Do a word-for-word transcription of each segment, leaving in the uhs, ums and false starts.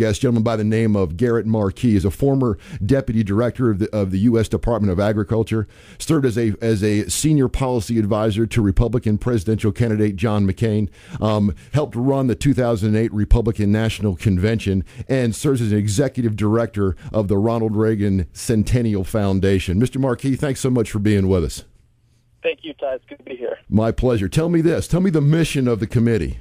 guest, a gentleman by the name of Garrett Markey, is a former deputy director of the of the U S Department of Agriculture, served as a as a senior policy advisor to Republican presidential candidate John McCain, um, helped run the two thousand eight Republican National Convention, and serves as an executive director of the Ronald Reagan Centennial Foundation. Mister Markey, thanks so much for being with us. Thank you, Todd. It's good to be here. My pleasure. Tell me this. Tell me the mission of the committee.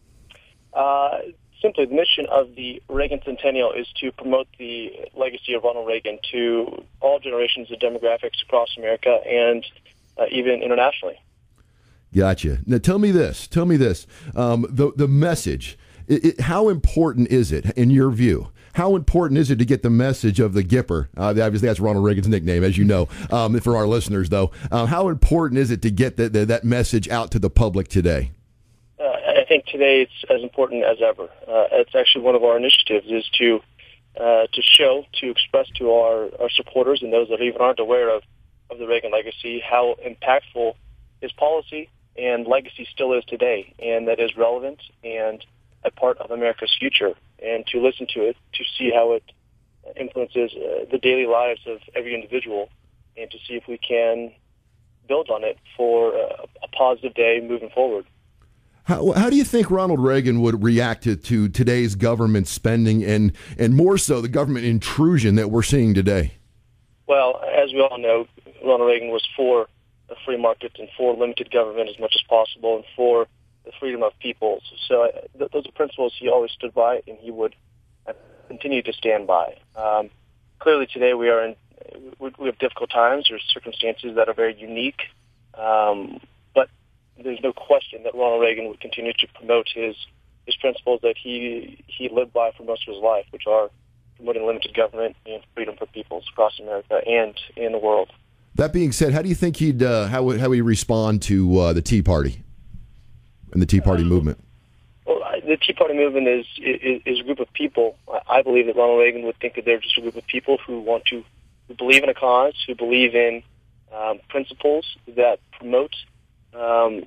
Uh, simply, the mission of the Reagan Centennial is to promote the legacy of Ronald Reagan to all generations of demographics across America and uh, even internationally. Gotcha. Now, tell me this. Tell me this. Um, the the message. It, it, how important is it, in your view? How important is it to get the message of the Gipper? Uh, obviously, that's Ronald Reagan's nickname, as you know. Um, for our listeners, though, uh, how important is it to get the, the, that message out to the public today? Uh, I think today it's as important as ever. Uh, it's actually one of our initiatives is to uh, to show, to express to our, our supporters and those that even aren't aware of, of the Reagan legacy how impactful his policy and legacy still is today, and that is relevant and a part of America's future, and to listen to it, to see how it influences uh, the daily lives of every individual, and to see if we can build on it for uh, a positive day moving forward. How, how do you think Ronald Reagan would react to, to today's government spending and, and more so the government intrusion that we're seeing today? Well, as we all know, Ronald Reagan was for the free market and for limited government as much as possible and for the freedom of people. So uh, th- those are principles he always stood by, and he would uh, continue to stand by. Um, clearly, today we are in we, we have difficult times. There's circumstances that are very unique, um, but there's no question that Ronald Reagan would continue to promote his his principles that he he lived by for most of his life, which are promoting limited government and freedom for peoples across America and in the world. That being said, how do you think he'd uh, how would how would he respond to uh, the Tea Party and the Tea Party movement? Well, the Tea Party movement is, is is a group of people. I believe that Ronald Reagan would think that they're just a group of people who want to who believe in a cause, who believe in um, principles that promote, um,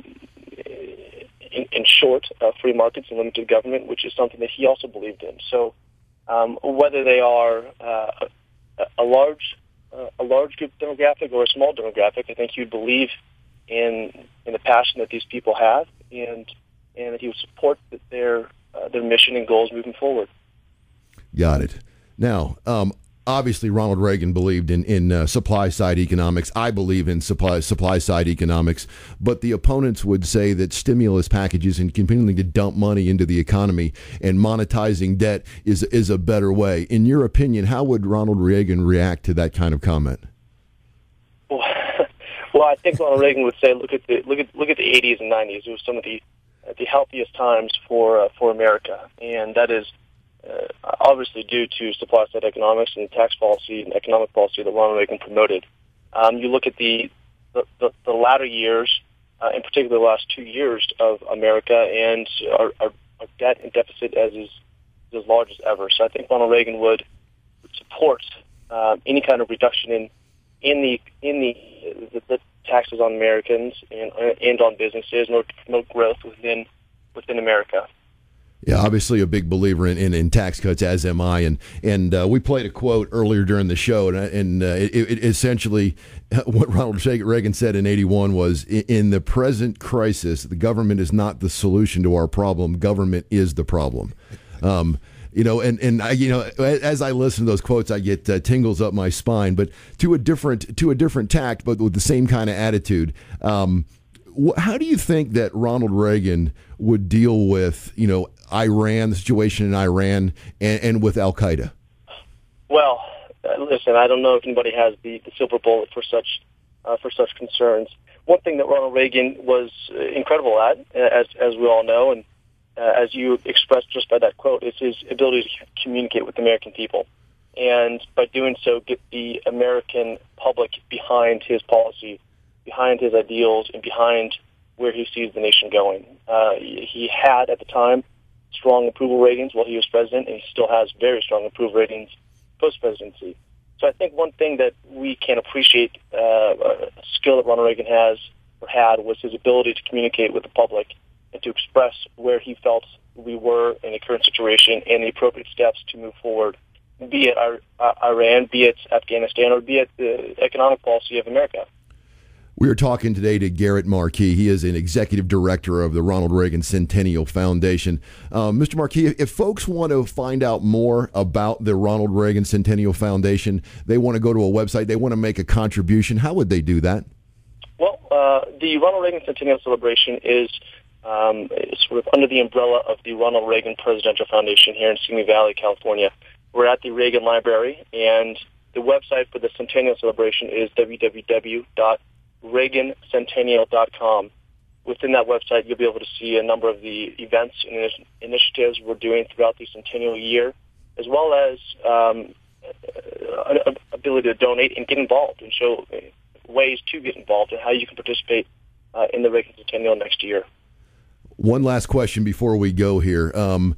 in, in short, uh, free markets and limited government, which is something that he also believed in. So, um, whether they are uh, a, a large uh, a large group demographic or a small demographic, I think he would believe in in the passion that these people have, and and that he would support their uh, their mission and goals moving forward. Got it. Now, um, obviously, Ronald Reagan believed in in uh, supply side economics. I believe in supply supply side economics, but the opponents would say that stimulus packages and continuing to dump money into the economy and monetizing debt is is a better way. In your opinion, how would Ronald Reagan react to that kind of comment? Well, I think Ronald Reagan would say, "Look at the look at look at the eighties and nineties. It was some of the uh, the healthiest times for uh, for America, and that is uh, obviously due to supply side economics and tax policy and economic policy that Ronald Reagan promoted. Um, you look at the the, the, the latter years, uh, in particular the last two years of America, and our, our, our debt and deficit as is as large as ever. So I think Ronald Reagan would, would support uh, any kind of reduction in in the in the, the, the taxes on Americans and and on businesses in order to promote growth within within America. Yeah, obviously a big believer in, in, in tax cuts, as am I. And and uh, we played a quote earlier during the show, and, and uh, it, it essentially what Ronald Reagan said in eighty-one was, in the present crisis, the government is not the solution to our problem. Government is the problem. Um, you know, and, and I, you know, as I listen to those quotes, I get uh, tingles up my spine, but to a different to a different tact, but with the same kind of attitude. Um, wh- how do you think that Ronald Reagan would deal with, you know, Iran, the situation in Iran, and, and with Al Qaeda? Well, uh, listen, I don't know if anybody has the, the silver bullet for such uh, for such concerns. One thing that Ronald Reagan was uh, incredible at, as as we all know, and uh, as you expressed just by that quote, is his ability to communicate with the American people, and by doing so, get the American public behind his policy, behind his ideals, and behind where he sees the nation going. Uh, he had at the time strong approval ratings while he was president, and he still has very strong approval ratings post-presidency. So I think one thing that we can appreciate, uh, a skill that Ronald Reagan has or had, was his ability to communicate with the public and to express where he felt we were in the current situation and the appropriate steps to move forward, be it our, uh, Iran, be it Afghanistan, or be it the economic policy of America. We are talking today to Garrett Markey. He is an executive director of the Ronald Reagan Centennial Foundation. Um, Mister Markey, if folks want to find out more about the Ronald Reagan Centennial Foundation, they want to go to a website, they want to make a contribution, how would they do that? Well, uh, the Ronald Reagan Centennial Celebration is um, sort of under the umbrella of the Ronald Reagan Presidential Foundation here in Simi Valley, California. We're at the Reagan Library, and the website for the Centennial Celebration is w w w dot reagan centennial dot com. Within that website, you'll be able to see a number of the events and initiatives we're doing throughout the centennial year, as well as um, an ability to donate and get involved and show ways to get involved and how you can participate uh, in the Reagan Centennial next year. One last question before we go here. Um,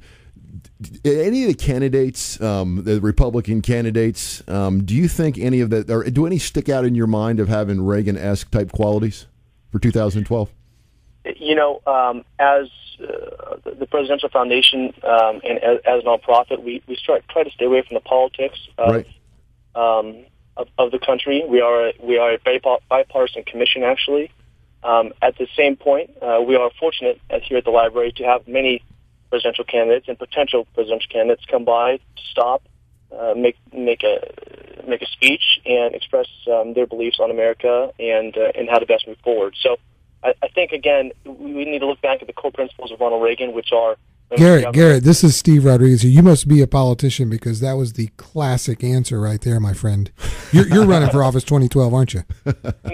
any of the candidates, um, the Republican candidates, um, do you think any of that, or do any stick out in your mind of having Reagan-esque type qualities for two thousand twelve? You know, um, as uh, the Presidential Foundation um, and as, as a nonprofit, we, we try, try to stay away from the politics of, right. um, of, of the country. We are, we are a bipartisan commission, actually. Um, at the same point, uh, we are fortunate as here at the library to have many presidential candidates and potential presidential candidates come by to stop, uh, make make a make a speech, and express um, their beliefs on America and uh, and how to best move forward. So, I, I think again we need to look back at the core principles of Ronald Reagan, which are Garrett. Garrett, this is Steve Rodriguez here. You must be a politician because that was the classic answer right there, my friend. You're, you're running for office twenty twelve, aren't you? no,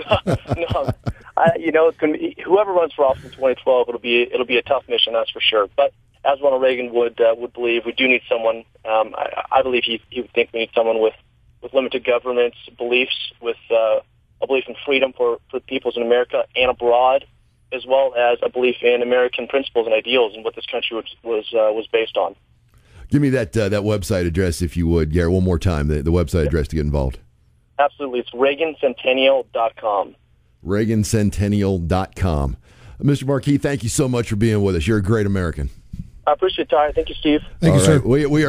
no. I, you know, it's going to be, whoever runs for office in twenty twelve, it'll be it'll be a tough mission, that's for sure. But as Ronald Reagan would uh, would believe, we do need someone. Um, I, I believe he, he would think we need someone with, with limited governance beliefs, with uh, a belief in freedom for, for peoples in America and abroad, as well as a belief in American principles and ideals and what this country was was, uh, was based on. Give me that uh, that website address, if you would, Garrett, one more time, the, the website address to get involved. Absolutely. It's reagan centennial dot com. reagan centennial dot com. Mister Markey, thank you so much for being with us. You're a great American. I appreciate it, Ty. Thank you, Steve. Thank All you, right. sir. We, we are